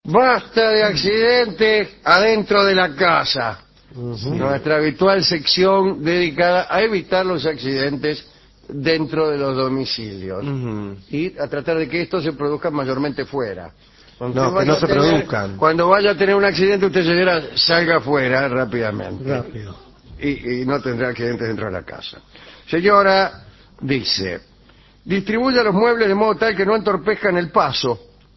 Basta de accidentes adentro de la casa. Nuestra habitual sección dedicada a evitar los accidentes dentro de los domicilios y a tratar de que estos se produzcan mayormente fuera. No, que no se produzcan. Cuando vaya a tener un accidente, usted, señora, salga afuera rápidamente. Rápido. Y no tendrá accidentes dentro de la casa. Señora, dice, distribuya los muebles de modo tal que no entorpezcan el paso.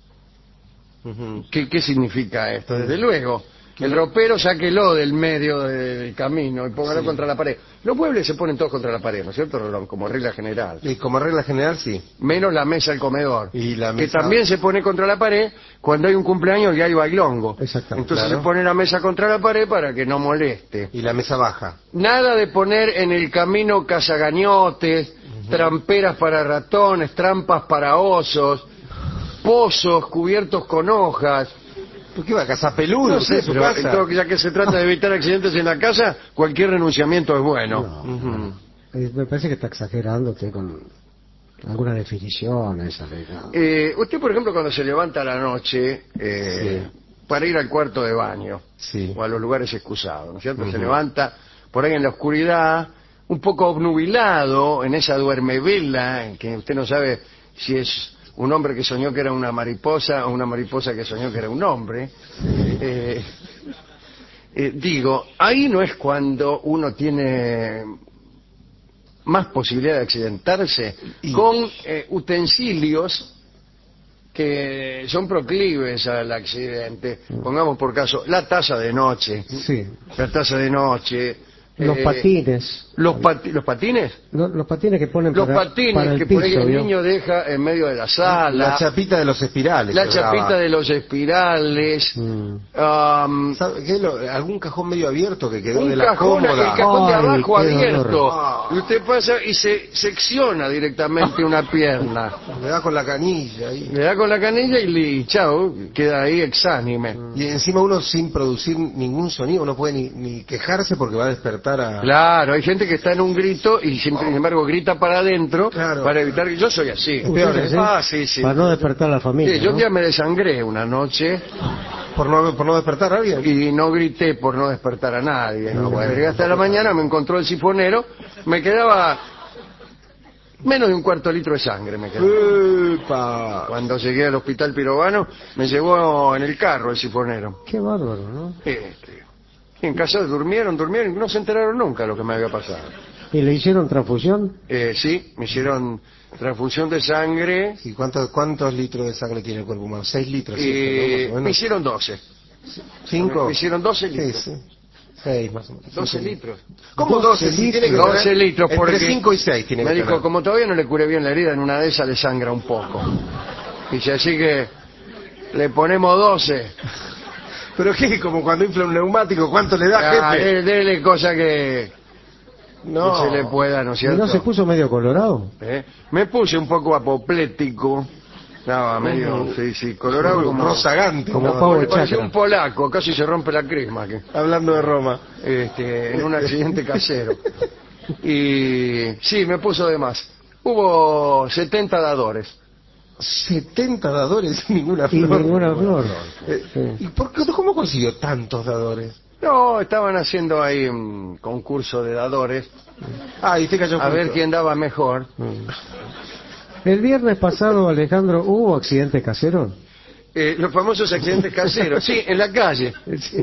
¿Qué significa esto? Desde luego, el ropero sáquelo del medio del camino y póngalo contra la pared. Los muebles se ponen todos contra la pared, ¿no es cierto, Rolón? Como regla general. Y como regla general, sí. Menos la mesa del comedor, Y la que mesa... también se pone contra la pared cuando hay un cumpleaños y hay bailongo. Exactamente. Entonces Claro. se pone la mesa contra la pared para que no moleste. Y la mesa baja. Nada de poner en el camino cazagañotes, tramperas para ratones, trampas para osos, pozos cubiertos con hojas. ¿Por qué va a cazar peludos? No sé, su pero casa? ya que se trata de evitar accidentes en la casa, cualquier renunciamiento es bueno. Me parece que está exagerando usted con alguna definición esa ley. ¿No? Usted, por ejemplo, cuando se levanta a la noche para ir al cuarto de baño o a los lugares excusados, ¿no es cierto? Se levanta por ahí en la oscuridad, un poco obnubilado, en esa duermevela, en que usted no sabe si es un hombre que soñó que era una mariposa o una mariposa que soñó que era un hombre. Digo, ahí no es cuando uno tiene más posibilidad de accidentarse con utensilios que son proclives al accidente. Pongamos por caso la taza de noche. Sí. La taza de noche. Los patines. ¿Los patines? Los patines que ponen Los para patines el que piso, por ahí el ¿vio? niño deja en medio de la sala. La chapita de los espirales. La que chapita hablaba. de los espirales. ¿Sabe qué? Algún cajón medio abierto que quedó Un de la cajón, cómoda. el cajón de Ay, abajo qué abierto. dolor. Y usted pasa y se secciona directamente una pierna. Le da con la canilla ahí. Le da con la canilla y chao, queda ahí exánime. Y encima uno sin producir ningún sonido, no puede ni quejarse porque va a despertar a... Claro, hay gente que está en un grito y sin embargo grita para adentro Claro. para evitar que... Yo soy así. Peor, ¿eh? Sí. Para no despertar a la familia. Sí, yo un ¿no? día me desangré una noche por no despertar a alguien. y no grité por no despertar a nadie. ¿no? Bueno, llegué hasta la mañana, me encontró el sifonero, me quedaba menos de un cuarto de litro de sangre. Me quedaba. ¡Epa! Cuando llegué al hospital Pirovano, me llevó en el carro el sifonero. Qué bárbaro, ¿no? Y en casa durmieron y no se enteraron nunca lo que me había pasado. ¿Y le hicieron transfusión? Sí, me hicieron transfusión de sangre. ¿Y cuántos litros de sangre tiene el cuerpo humano? 6 litros. ¿Cierto, no? Me hicieron 12. 5. Me hicieron 12 litros. Sí. 6 más o menos. 12 litros. ¿Cómo 12? Si tiene que 12 tener litros, porque entre 5 y 6 tiene me que dijo, tener. como todavía no le curé bien la herida, en una de esas le sangra un poco. Dice, así que le ponemos 12. ¿Pero qué? Como cuando infla un neumático, ¿cuánto le da, jefe? Dele cosa que No. se le pueda, ¿no es ¿Y cierto? no se puso medio colorado? Me puse un poco apoplético. Estaba medio, sí, colorado como... Rozagante. Como ¿no? pavo de Parecía chacra. un polaco, casi se rompe la crisma. Hablando de Roma. En un accidente casero. Y sí, me puso de más. Hubo 70 dadores. 70 dadores sin ninguna Y flor. ninguna flor. ¿Y cómo consiguió tantos dadores? No, estaban haciendo ahí un concurso de dadores Y usted cayó a ver justo. quién daba mejor. El viernes pasado, Alejandro, ¿hubo accidente casero? Los famosos accidentes caseros, sí, en la calle.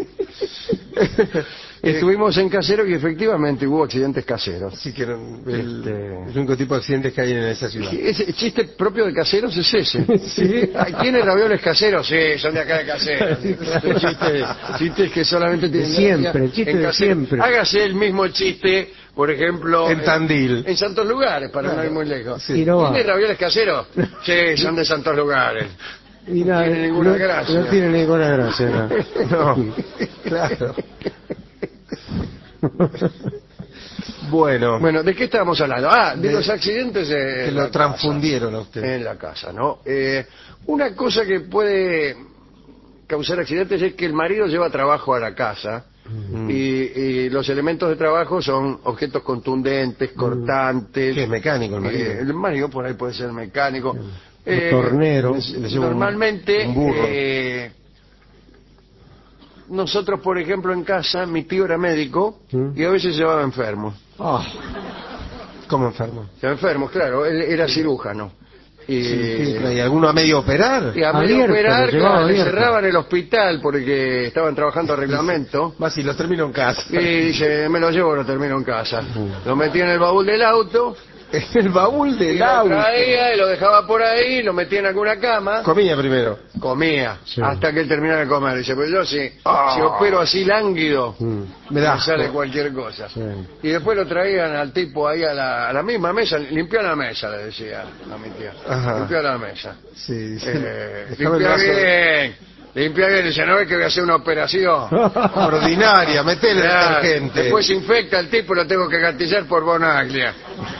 Estuvimos en casero y efectivamente hubo accidentes caseros. Sí, que eran el único tipo de accidentes que hay en esa ciudad. Ese chiste propio de caseros es ese. Sí. ¿Tienen ravioles caseros? Sí, son de acá de caseros. Chistes que solamente tienen Siempre, el chiste en de casero. siempre. Hágase el mismo chiste, por ejemplo, En Tandil. en Santos Lugares, para no ir muy lejos. Y no va. ¿Tiene ravioles caseros? Sí, son de Santos Lugares. Y nada, tiene ninguna gracia. No tiene ninguna gracia. No, claro. Bueno, ¿de qué estábamos hablando? De los accidentes que lo transfundieron a usted. en la casa, ¿no? Una cosa que puede causar accidentes es que el marido lleva trabajo a la casa y los elementos de trabajo son objetos contundentes, cortantes. ¿Qué es mecánico el marido? El marido por ahí puede ser mecánico. Tornero. Normalmente un burro. nosotros, por ejemplo, en casa, mi tío era médico y a veces se llevaba enfermo. Oh. ¿Cómo enfermo? Enfermos, claro, él era cirujano. ¿Y alguno a medio operar? Y a medio operar, claro, le cerraban el hospital porque estaban trabajando a reglamento. Más si los termino en casa. Y dice, me lo llevo, lo termino en casa. Lo metía en el baúl del auto. El baúl del auto. Lo traía y lo dejaba por ahí, lo metía en alguna cama. Comía primero. Comía, hasta que él terminara de comer. Dice, pues yo si opero así lánguido, me sale cualquier cosa. Sí. Y después lo traían al tipo ahí a la misma mesa, limpió la mesa, le decía a mi tía. Limpió la mesa. Sí, limpia bien. Limpia bien, dice, ¿no ves que voy a hacer una operación? Ordinaria, metele detergente. Después se infecta el tipo y lo tengo que gatillar por Bonaglia.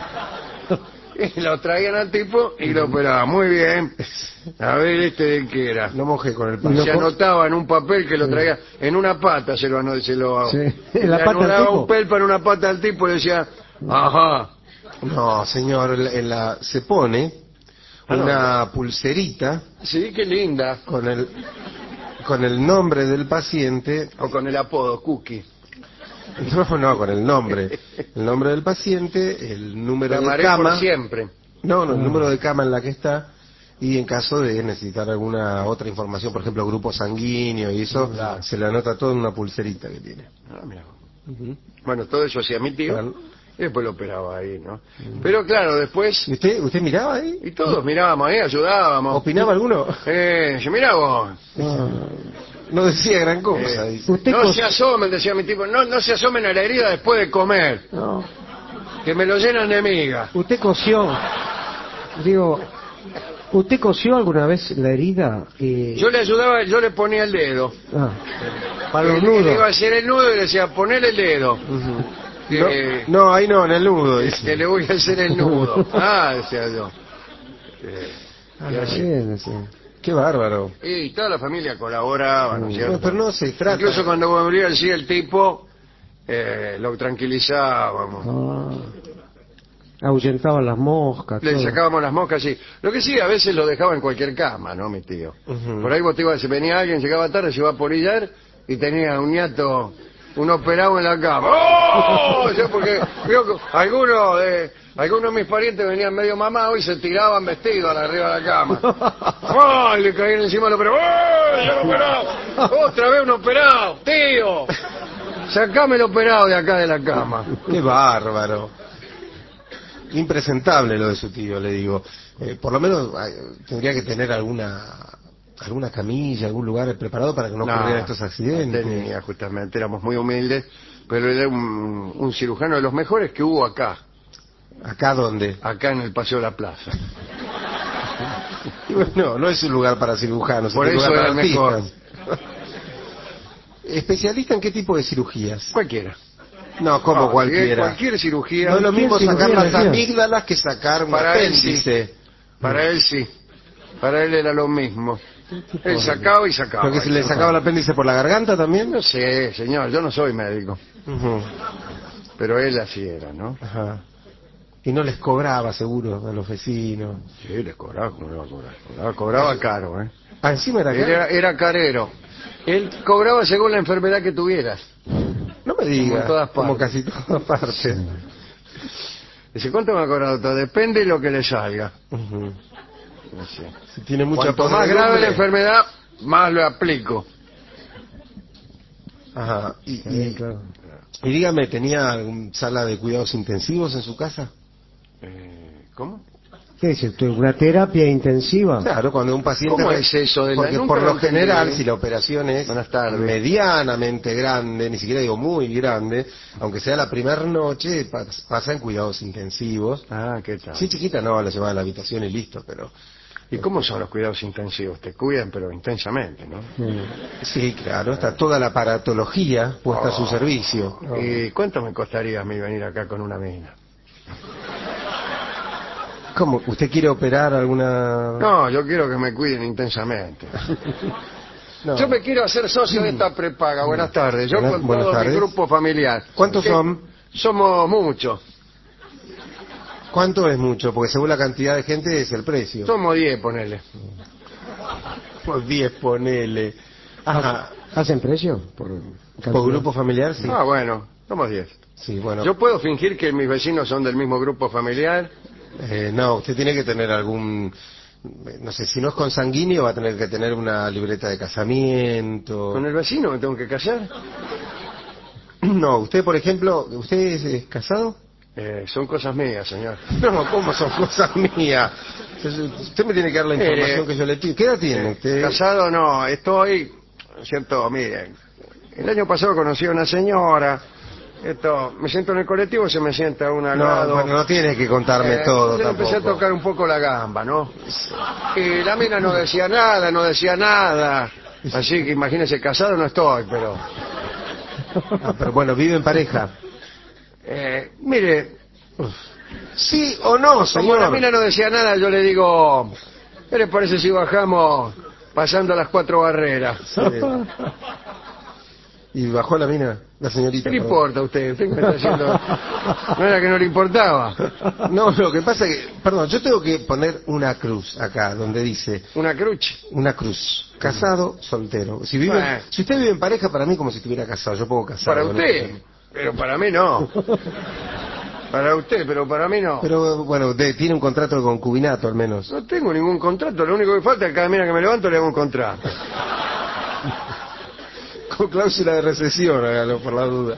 Y lo traían al tipo y lo operaban. Muy bien. A ver, ¿de qué era? No mojé con el pan. Se anotaba en un papel que lo traía en una pata, se lo ¿En la pata anotaba un pelpa en una pata al tipo y decía, ajá. No, señor, se pone una pulserita. Sí, qué linda. Con el nombre del paciente. O con el apodo, Cookie. No, con el nombre. El nombre del paciente, el número de cama. Por siempre. No, el número de cama en la que está. Y en caso de necesitar alguna otra información, por ejemplo, grupo sanguíneo y eso, se le anota todo en una pulserita que tiene. Mira. Bueno, todo eso hacía mi tío. Y después lo operaba ahí, ¿no? Pero claro, después... ¿Y usted miraba ahí? Y todos mirábamos ahí, ayudábamos. ¿Opinaba alguno? Yo mirá vos. No decía gran cosa. No se asomen, decía mi tipo, no se asomen a la herida después de comer. No. Que me lo llenan de miga. ¿Usted cosió? Digo, ¿usted cosió alguna vez la herida? Yo le ayudaba, yo le ponía el dedo. Para los nudos. Le iba a hacer el nudo y le decía, poner el dedo. No, ahí no, en el nudo. Que le voy a hacer el nudo. Decía yo. Sí. Qué bárbaro. Y toda la familia colaboraba, ¿no es cierto? Pero no se trata. Incluso cuando volvía el tipo, lo tranquilizábamos. Ahuyentaban las moscas. Le sacábamos las moscas, sí. Lo que sí, a veces lo dejaba en cualquier cama, ¿no, mi tío? Por ahí vos te ibas, venía alguien, llegaba tarde, se iba a polillar y tenía un ñato, un operado en la cama. ¡Oh! O sea, porque algunos de mis parientes venían medio mamados y se tiraban vestidos arriba de la cama. ¡Oh! Y le caían encima al operado. ¡Oh! ¡Ya operado! ¡Otra vez un operado! ¡Tío! Sacame el operado de acá de la cama. ¡Qué bárbaro! Impresentable lo de su tío, le digo. Por lo menos tendría que tener alguna camilla, algún lugar preparado para que no ocurrieran estos accidentes. No tenía, justamente, éramos muy humildes, pero era un cirujano de los mejores que hubo acá. ¿Acá dónde? Acá en el Paseo de la Plaza. Y bueno, no es un lugar para cirujanos, por es un eso lugar era para el mejor. ¿Especialista en qué tipo de cirugías? Cualquiera. No, como cualquiera. Cualquier cirugía. No es lo mismo sacar las amígdalas que sacar un apéndice. Para él sí. Para él era lo mismo. Él sacaba y sacaba. ¿Porque se le sacaba el apéndice por la garganta también? No sé, señor, yo no soy médico. Pero él así era, ¿no? Ajá. Y no les cobraba, seguro, a los vecinos. Sí, les cobraba, ¿cómo le va a cobrar? Cobraba caro, ¿eh? Encima era caro. Era carero. Él cobraba según la enfermedad que tuvieras. No me digas, como casi todas partes. Sí. Dice, ¿cuánto me ha cobrado todo? Depende de lo que le salga. No sé. Si tiene mucha Cuanto más grave la enfermedad, más lo aplico. Ajá. Claro. Y dígame, ¿tenía sala de cuidados intensivos en su casa? ¿Cómo? ¿Qué dice usted? ¿Una terapia intensiva? Claro, cuando un paciente... ¿Cómo es eso? Porque por lo general, si la operación es medianamente grande, ni siquiera digo muy grande, aunque sea la primera noche, pasa en cuidados intensivos. ¿Qué tal? Sí, chiquita no, la llevan a la habitación y listo, pero... ¿Y cómo son los cuidados intensivos? Te cuidan, pero intensamente, ¿no? Sí, claro, está toda la aparatología puesta a su servicio. ¿Y cuánto me costaría a mí venir acá con una mina? ¿Cómo? ¿Usted quiere operar alguna...? No, yo quiero que me cuiden intensamente. No. Yo me quiero hacer socio de esta prepaga. Buenas tardes. Yo con todo mi grupo familiar. ¿Cuántos son? Somos muchos. ¿Cuánto es mucho? Porque según la cantidad de gente es el precio. Somos 10, ponele. Somos 10, ponele. Ajá. ¿Hacen precio? ¿Por grupo familiar? Sí. Ah, bueno, somos 10. Sí, bueno. ¿Yo puedo fingir que mis vecinos son del mismo grupo familiar? No, usted tiene que tener algún... No sé, si no es consanguíneo va a tener que tener una libreta de casamiento. ¿Con el vecino me tengo que casar? No, usted, por ejemplo, ¿usted es casado? Son cosas mías, señor. No, ¿cómo son cosas mías? Usted me tiene que dar la información que yo le pido. ¿Qué edad tiene usted? Casado no, estoy... ¿Cierto? Miren, el año pasado conocí a una señora... me siento en el colectivo y se me sienta una al lado. Bueno, no tiene que contarme todo yo tampoco. empecé a tocar un poco la gamba, ¿no? Y la mina no decía nada. Así que imagínese, casado no estoy, pero... pero bueno, ¿vive en pareja? Mire... ¿Sí o no, señor? Como la mina no decía nada, yo le digo... ¿Qué le parece si bajamos pasando las 4 barreras? Sí. ¿Y bajó la mina? La señorita. ¿Qué le importa a usted? Usted me está haciendo... ¿No era que no le importaba? No, lo que pasa es que... Perdón, yo tengo que poner una cruz acá, donde dice... ¿Una cruz? Una cruz. Casado, soltero. Si usted vive en pareja, para mí como si estuviera casado. Yo puedo casar. Para usted, pero para mí no. Para usted, pero para mí no. Pero bueno, tiene un contrato de concubinato al menos. No tengo ningún contrato, lo único que falta es que cada mina que me levanto le hago un contrato. Con cláusula de recesión, hágalo por la duda.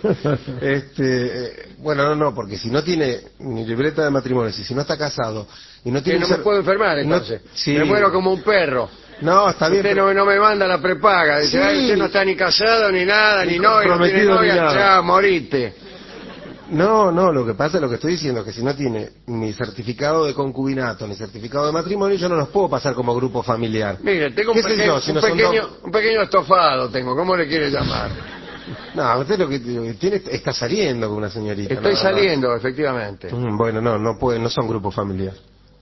Bueno, no, porque si no tiene ni libreta de matrimonio, si no está casado y no tiene... Que no me puedo enfermar entonces. Sí. Me muero como un perro. No, está bien. Usted no me manda la prepaga. Dice, Sí. ay, usted no está ni casado, ni nada, ni novio, no tiene comprometido, novia, ni nada. ya, morite. No, lo que pasa, lo que estoy diciendo es que si no tiene ni certificado de concubinato ni certificado de matrimonio, yo no los puedo pasar como grupo familiar. Mire, tengo un pequeño estofado, ¿cómo le quiere llamar? No, usted lo que tiene está saliendo con una señorita. Estoy saliendo, efectivamente. Bueno, no son grupo familiar.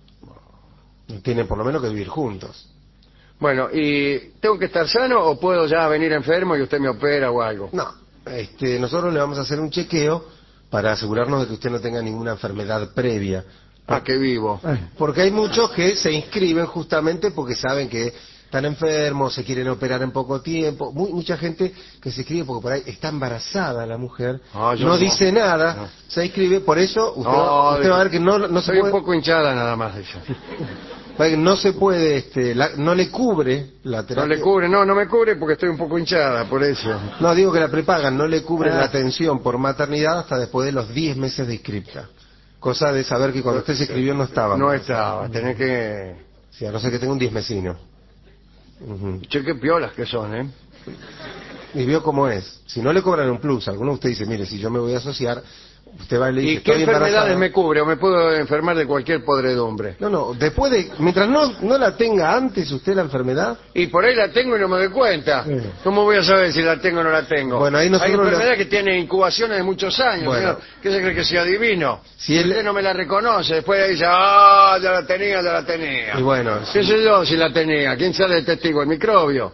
Tienen por lo menos que vivir juntos. Bueno, ¿y tengo que estar sano o puedo ya venir enfermo y usted me opera o algo? No, nosotros le vamos a hacer un chequeo para asegurarnos de que usted no tenga ninguna enfermedad previa. ¿A qué vivo? Porque hay muchos que se inscriben justamente porque saben que están enfermos, se quieren operar en poco tiempo. Mucha gente que se inscribe porque por ahí está embarazada la mujer, no dice nada, se inscribe, por eso usted va a ver que no se soy puede... un poco hinchada nada más de eso. No se puede, no le cubre la terapia. No le cubre, no me cubre porque estoy un poco hinchada, por eso. No, digo que la prepaga no le cubre la atención por maternidad hasta después de los 10 meses de inscripta. Cosa de saber que cuando usted se inscribió no estaba. No estaba, tenés que... Sí, a no ser que tenga un 10 mesino. Che, qué piolas que son, ¿eh? Y vio cómo es. Si no le cobran un plus, alguno de usted dice, mire, si yo me voy a asociar, usted va y le dice, ¿y qué enfermedades me cubre? ¿O me puedo enfermar de cualquier podredumbre? No, después de... Mientras no la tenga antes usted la enfermedad... Y por ahí la tengo y no me doy cuenta. ¿Cómo voy a saber si la tengo o no la tengo? Bueno, ahí hay enfermedad que tiene incubaciones de muchos años, bueno. señor. ¿Qué se cree que sea divino? Si usted no me la reconoce, después dice, ya la tenía. Y bueno... ¿Qué sé yo si la tenía? ¿Quién sale de testigo? ¿El microbio?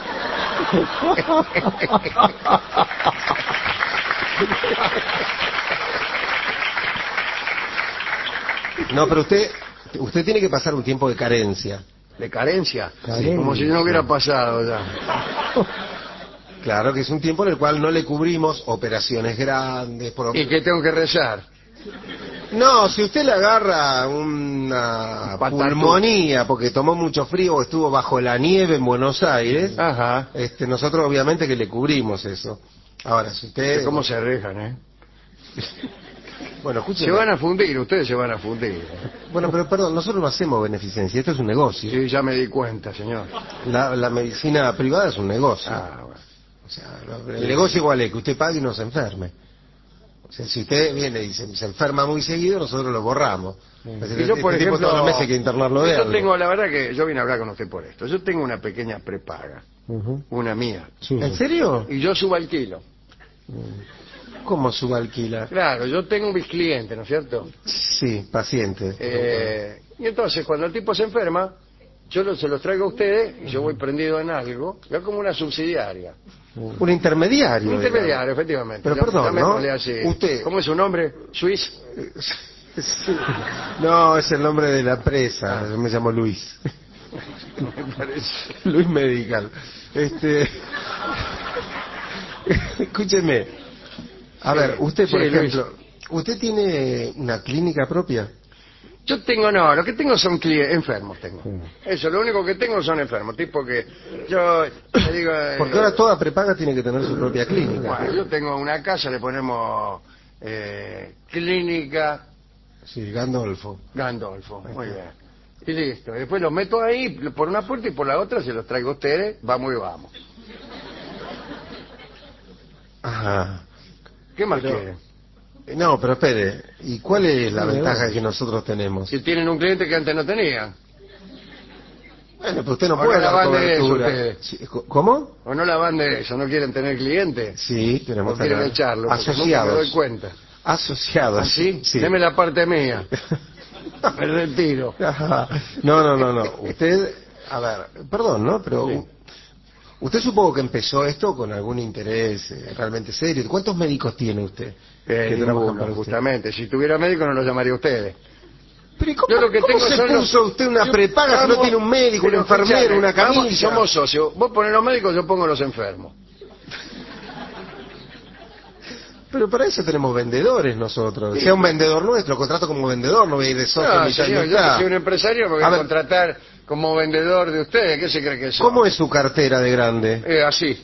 No, pero usted tiene que pasar un tiempo de carencia. ¿De carencia? Sí, como si no hubiera pasado ya. Claro que es un tiempo en el cual no le cubrimos operaciones grandes. ¿Y qué tengo que rezar? No, si usted le agarra una pulmonía porque tomó mucho frío o estuvo bajo la nieve en Buenos Aires, Ajá. Nosotros obviamente que le cubrimos eso. Ahora, si usted... ¿Cómo se arriesgan, eh? Bueno, escúcheme. Se van a fundir, ustedes se van a fundir. Bueno, pero perdón, nosotros no hacemos beneficencia, esto es un negocio. Sí, ya me di cuenta, señor. La medicina privada es un negocio. Bueno. O sea, el negocio igual es que usted pague y no se enferme. O sea, si usted viene y se enferma muy seguido, nosotros lo borramos. Y yo, por ejemplo, todos los meses hay que internarlo de algo. tengo, la verdad que yo vine a hablar con usted por esto. Yo tengo una pequeña prepaga, una mía. Sí. ¿En serio? Y yo subo al kilo. ¿Cómo subalquila? Claro, yo tengo mis clientes, ¿no es cierto? Sí, paciente. Y entonces, cuando el tipo se enferma, yo se los traigo a ustedes y yo voy prendido en algo, yo como una subsidiaria. Un intermediario. Un intermediario, efectivamente. Pero perdón, ¿no? Usted... ¿Cómo es su nombre? ¿Suiz? Sí. No, es el nombre de la empresa. Yo me llamo Luis. Me parece. Luis Medical. Escúcheme. A ver, usted, por ejemplo, ¿usted tiene una clínica propia? Yo tengo, no, lo que tengo son enfermos tengo. Eso, lo único que tengo son enfermos, tipo que yo le digo... Porque ahora toda prepaga tiene que tener su propia clínica. Bueno, yo tengo una casa, le ponemos clínica... Sí, Gandolfo. Gandolfo, muy bien. Y listo, y después los meto ahí por una puerta y por la otra se los traigo a ustedes, vamos y vamos. Ajá. ¿Qué más quieren? No, pero espere, ¿y cuál es la ventaja que nosotros tenemos? Si tienen un cliente que antes no tenían. Bueno, pues usted no puede dar cobertura. Sí, ¿cómo? ¿O no la van de eso? ¿No quieren tener clientes? Sí, queremos tener. ¿O quieren echarlo? Asociados. Me doy cuenta. Asociados. ¿Así? Sí. Deme la parte mía. Me retiro. No. Usted, a ver, perdón, ¿no? Pero sí. Usted supongo que empezó esto con algún interés realmente serio. ¿Cuántos médicos tiene usted? Ninguno, justamente. Si tuviera médico no lo llamaría a ustedes. Pero ¿cómo se puso usted una prepaga si no tiene un médico, un enfermero, una camilla? Somos socios. Vos ponés los médicos, yo pongo los enfermos. Pero para eso tenemos vendedores nosotros. Sí. Sea un vendedor nuestro, contrato como vendedor, no voy a ir de socio. No, señor, yo soy un empresario, me voy a contratar como vendedor de ustedes. ¿Qué se cree que soy? ¿Cómo es su cartera de grande? Así.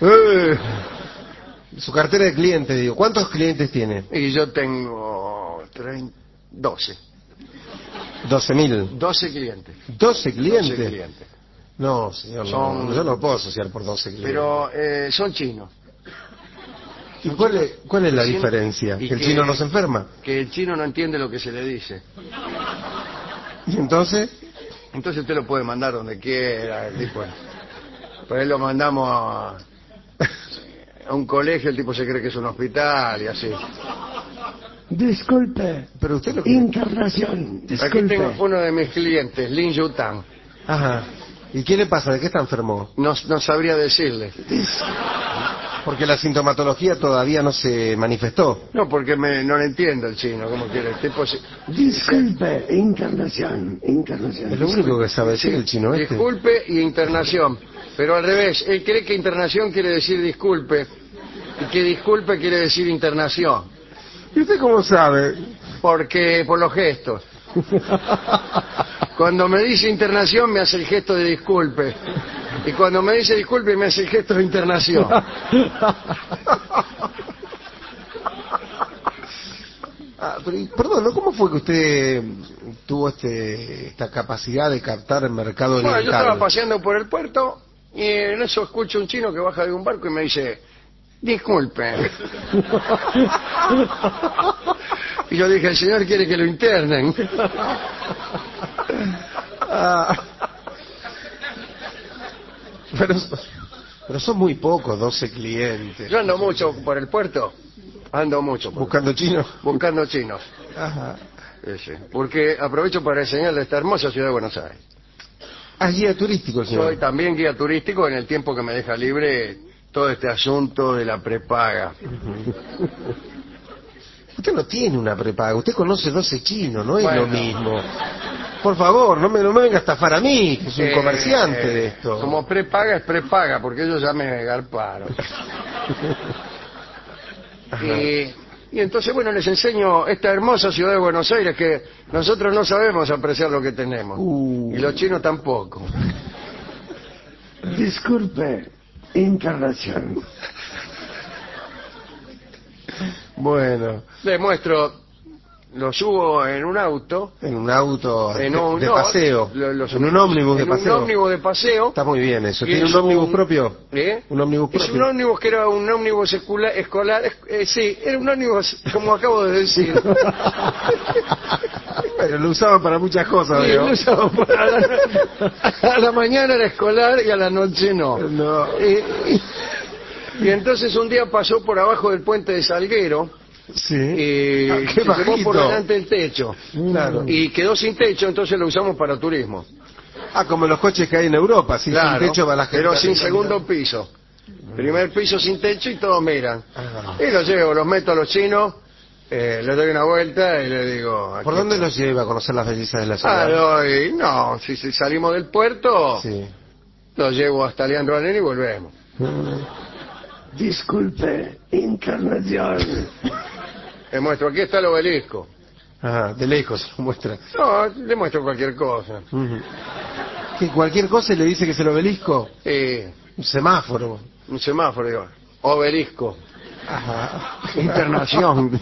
Su cartera de cliente, digo. ¿Cuántos clientes tiene? Y yo tengo 12. 12.000. 12 clientes. 12 clientes. 12 clientes. No, señor, yo no puedo asociar por 12 clientes. Pero son chinos. ¿Y cuál es la diferencia? ¿Que el chino no se enferma? Que el chino no entiende lo que se le dice. ¿Y entonces? Entonces usted lo puede mandar donde quiera. El tipo, por ahí lo mandamos a un colegio, el tipo se cree que es un hospital y así. Disculpe, pero usted lo internación. Disculpe. Aquí tengo uno de mis clientes, Lin Yutang. Ajá. ¿Y qué le pasa? ¿De qué está enfermo? No sabría decirle. Porque la sintomatología todavía no se manifestó. No, porque no le entiendo el chino, ¿cómo quiere? El tipo Disculpe, internación. Es lo único que sabe decir el chino este. Disculpe y internación. Pero al revés, él cree que internación quiere decir disculpe y que disculpe quiere decir internación. ¿Y usted cómo sabe? Porque por los gestos. Cuando me dice internación me hace el gesto de disculpe. Y cuando me dice disculpe me hace el gesto de internación. Perdón, ¿cómo fue que usted tuvo esta capacidad de captar el mercado oriental? Bueno, yo estaba paseando por el puerto y en eso escucho un chino que baja de un barco y me dice, disculpe. Y yo dije, el señor quiere que lo internen. Pero son muy pocos, 12 clientes. Yo ando mucho por el puerto. Ando mucho. ¿Buscando chinos? Buscando chinos. Ajá. Sí. Porque aprovecho para enseñarle esta hermosa ciudad de Buenos Aires. ¿Ah, guía turístico, señor? Soy también guía turístico en el tiempo que me deja libre todo este asunto de la prepaga. Usted no tiene una prepaga, usted conoce 12 chinos, no es lo mismo. Por favor, no me venga a estafar a mí, que soy un comerciante de esto. Como prepaga es prepaga, porque ellos ya me garparon. Y entonces, bueno, les enseño esta hermosa ciudad de Buenos Aires que nosotros no sabemos apreciar lo que tenemos. Y los chinos tampoco. Disculpe, internación. Bueno. Les muestro, lo subo en un auto. En un auto de paseo. En un ómnibus de paseo. En un ómnibus de paseo. Está muy bien eso. ¿Tiene un ómnibus propio? Un ómnibus propio. Es un ómnibus que era un ómnibus escolar. Sí, era un ómnibus, como acabo de decir. Pero lo usaban para muchas cosas, sí, lo usaban a la mañana era escolar y a la noche no. Y entonces un día pasó por abajo del puente de Salguero. Sí. Y se llevó por delante del techo. Claro. Y quedó sin techo, entonces lo usamos para turismo. Como los coches que hay en Europa, sin techo para la gente. Pero sin segundo piso. Primer piso sin techo y todos miran. Y los llevo, los meto a los chinos Le doy una vuelta y le digo... ¿Por dónde nos lleva a conocer las bellezas de la ciudad? No, si salimos del puerto, sí, lo llevo hasta Leandro Alén y volvemos. Disculpe, internación. Le muestro, aquí está el obelisco. Ajá, de lejos lo muestra. No, le muestro cualquier cosa. ¿Qué, cualquier cosa le dice que es el obelisco? Sí. Un semáforo. Un semáforo, digo. Obelisco. Ajá. Internación.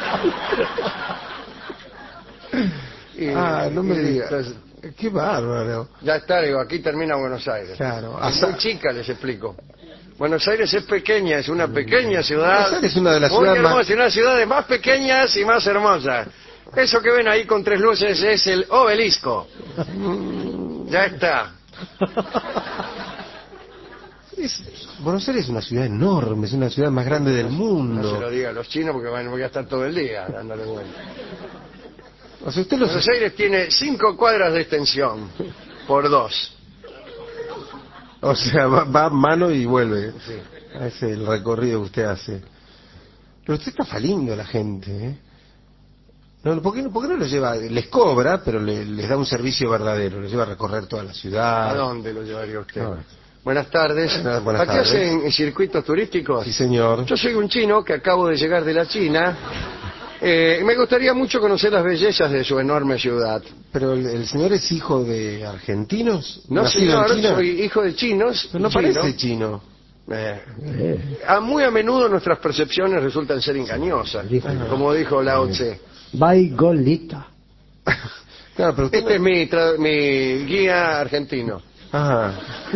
No me digas. Qué bárbaro. Ya está, digo, aquí termina Buenos Aires. Claro. Es muy chica, les explico. Buenos Aires es pequeña, es una pequeña ciudad. Buenos Aires es una de las ciudades ciudades más... una de las ciudades más pequeñas y más hermosas. Eso que ven ahí con 3 luces es el obelisco. Ya está. Buenos Aires es una ciudad enorme, es una ciudad más grande del mundo. No se lo diga a los chinos porque voy a estar todo el día dándole vuelta. O sea, Buenos Aires tiene 5 cuadras de extensión por 2. O sea, va a mano y vuelve. Sí. Ese es el recorrido que usted hace. Pero usted está falindo a la gente, ¿eh? No, ¿por qué no los lleva? Les cobra, pero les da un servicio verdadero. Les lleva a recorrer toda la ciudad. ¿A dónde lo llevaría usted? Buenas tardes. Buenas ¿Aquí tardes. hacen circuitos turísticos? Sí, señor. Yo soy un chino que acabo de llegar de la China. Me gustaría mucho conocer las bellezas de su enorme ciudad. ¿Pero el señor es hijo de argentinos? No, señor, soy hijo de chinos. Pero no parece chino. Muy a menudo nuestras percepciones resultan ser engañosas, como dijo Lao Tse. Baigolita. Claro, pero este es mi guía argentino. Ajá.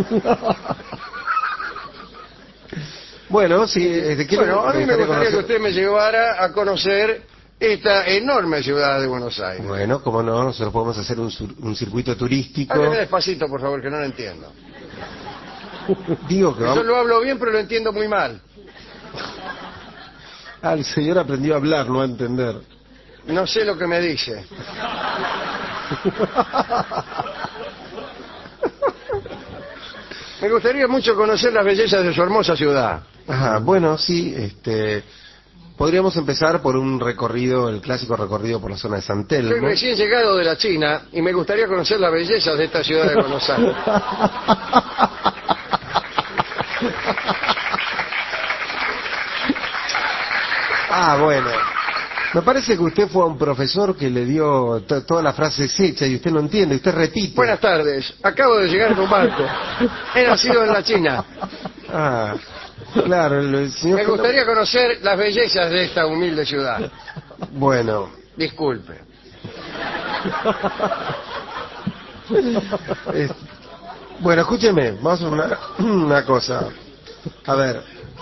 Bueno, sí. A mí me gustaría que usted me llevara a conocer esta enorme ciudad de Buenos Aires. Bueno, cómo no, nosotros podemos hacer un circuito turístico. Hábleme despacito, por favor, que no lo entiendo. Digo que Yo lo hablo bien, pero lo entiendo muy mal. El señor aprendió a hablar, no a entender. No sé lo que me dice. Me gustaría mucho conocer las bellezas de su hermosa ciudad. Ajá, bueno, sí, podríamos empezar por un recorrido, el clásico recorrido por la zona de San Telmo. Soy recién llegado de la China y me gustaría conocer las bellezas de esta ciudad de Buenos Aires. Bueno. Me parece que usted fue a un profesor que le dio toda la frase hecha y usted no entiende, usted repite. Buenas tardes, acabo de llegar en un barco. He nacido en la China. Claro, el señor... Me gustaría conocer las bellezas de esta humilde ciudad. Bueno. Disculpe. Bueno, escúcheme, vamos a hacer una cosa. A ver.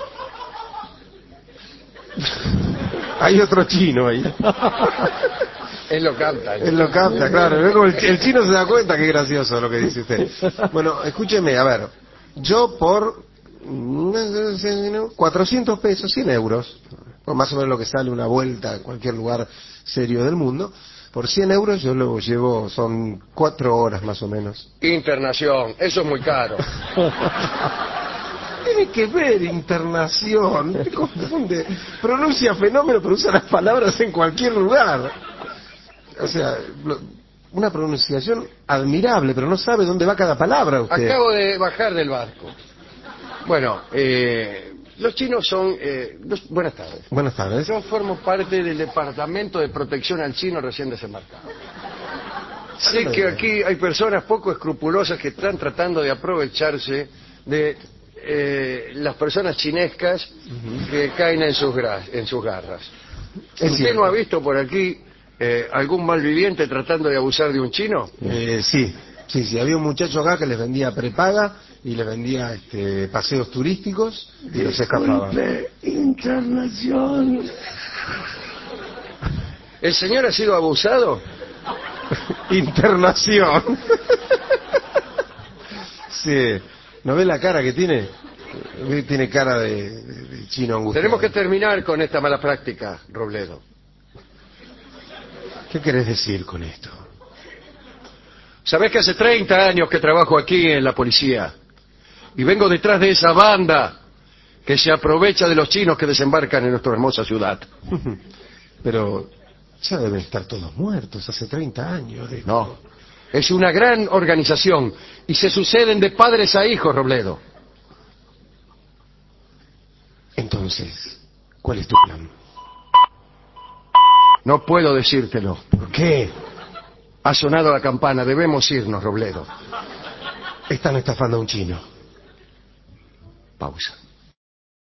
Hay otro chino ahí. Él lo capta. Él lo capta, claro. El chino se da cuenta que es gracioso lo que dice usted. Bueno, escúcheme, a ver. Yo por 400 pesos, 100 euros, más o menos lo que sale una vuelta a cualquier lugar serio del mundo, por 100 euros yo lo llevo, son 4 horas más o menos. Internación, eso es muy caro. Tiene que ver internación, te confunde. Pronuncia fenómeno, pero usa las palabras en cualquier lugar. O sea, una pronunciación admirable, pero no sabe dónde va cada palabra usted. Acabo de bajar del barco. Bueno, los chinos son... buenas tardes. Buenas tardes. Yo formo parte del Departamento de Protección al Chino recién desembarcado. Sé que aquí hay personas poco escrupulosas que están tratando de aprovecharse de las personas chinescas que caen en sus garras. ¿Usted no ha visto por aquí algún malviviente tratando de abusar de un chino? Sí. Había un muchacho acá que les vendía prepaga y les vendía paseos turísticos y los escapaba. Internación. ¿El señor ha sido abusado? Internación. Sí. ¿No ve la cara que tiene? Tiene cara de chino angustiado. Tenemos que terminar con esta mala práctica, Robledo. ¿Qué querés decir con esto? Sabés que hace 30 años que trabajo aquí en la policía y vengo detrás de esa banda que se aprovecha de los chinos que desembarcan en nuestra hermosa ciudad. Pero ya deben estar todos muertos hace 30 años. No, es una gran organización y se suceden de padres a hijos, Robledo. Entonces, ¿cuál es tu plan? No puedo decírtelo. ¿Por qué? Ha sonado la campana, debemos irnos, Robledo. Están estafando a un chino. Pausa.